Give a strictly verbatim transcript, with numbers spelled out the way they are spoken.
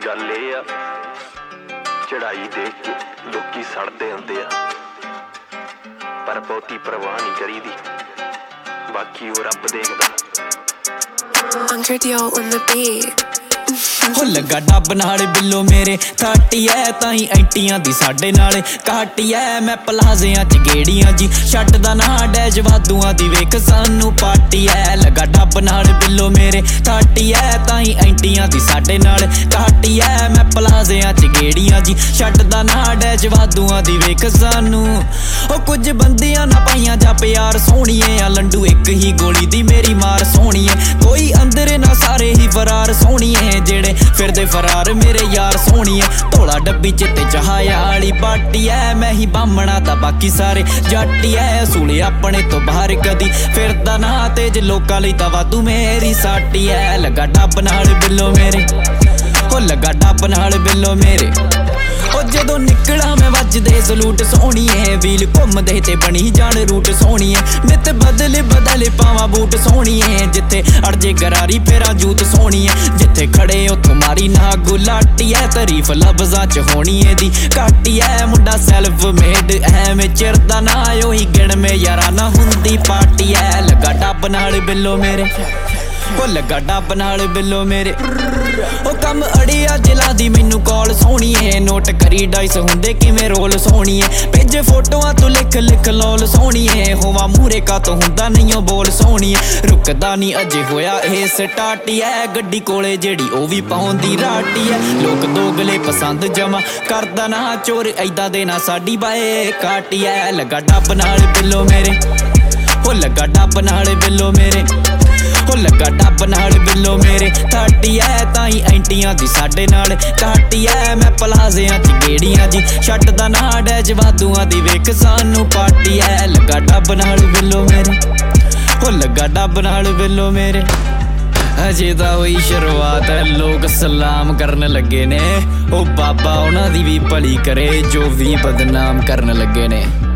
गल ये आ चढ़ाई देख के लोकी सड़ते हुंदे आ पर बहुती परवाह नहीं करीदी बाकी वो रब देखदा। Anchor on the beat. हो लगा डब नाल बिल्लो मेरे थाटी है ताई एंटियां दी साडे नाल घाटी है मैं पलाजियां च गेड़ियां जी छड्डदा ना डैज वादुआं दी वेख सानू पार्टी है। लगा डब नाल बिल्लो मेरे थाटी है ताई एंटियां दी साडे नाल घाटी है मैं पलाजियां च गेड़ियां जी छड्डदा ना डैज वादुआं दी वेख सानू। ओ कुछ बंदियां ना पाइयां जा प्यार सोहणीए आ लंडू एक ही गोली दी मेरी मार सोहणीए कोई अंदर ना सारे ही फरार सोहणीए जेड़े फिरदे फरार मेरे यार सोहणीए धोला डब्बी चित्ते जहाया आली बाटी है मैं ही बामणा ता बाकी सारे जाटी है असूले अपने तो बाहर कदी फिरदा ना तेज लोकां लई तां वाधू मेरी साटी है। लगा डब नाल बिल्लो मेरे हो लगा डब नाल बिल्लो मेरे ओ जदों निकला मैं वजदे सलूट सोहणीए व्हील घुमदे ते बनी जान रूट सोहणीए नित बदले बदले पावां बूट सोहणीए जिथे अड़जे गरारी फेरा जूत सोहणीए जिथे खड़े उत्थों मारी ना गुलाटी है तारीफ लफ्जां च होनी एदी घाटी है मुंडा सैल्फ मेड है मैं चिरदा ना ओही गिण में यारा ना हुंदी पार्टी है। लगा डब नाल बिल्लो मेरे ओ लगा डब नाल बिल्लो मेरे ओ कम अड़िया जिला दी मैनू कॉल सोहणीए नोट करी डाइस हुंदे किवें रोल सोहणीए भेजे फोटोआं तू लिख लिख लोल सोहणीए होवा मूरे का तो हुंदा नहीं ओ बोल सोहणीए रुकदा नहीं अजे होया ए स्टार्ट है गड्डी कोले जेड़ी ओ भी पाउंदी राटी है लोक दोगले पसंद जमा करदा ना चोर ऐदा दे ना साडी बाए काटी है। लगा डब नाल बिल्लो मेरे ओ लगा डब नाल बिल्लो मेरे हो लगा डब नाल बिल्लो मेरे थाटी है ताई एंटियां दी साडे नाल घाटी है मैं पलाजियां च गेड़ियां जी छड्डदा ना डैज वादुआं दी वेख सानू पार्टी है। लगा डब नाल बिल्लो मेरे हो लगा डब नाल बिल्लो मेरे अजे तां होई शुरुआत है लोग सलाम करन लगे ने ओ बाबा उन्हां दी भी भली करे जो भी बदनाम करन लगे ने।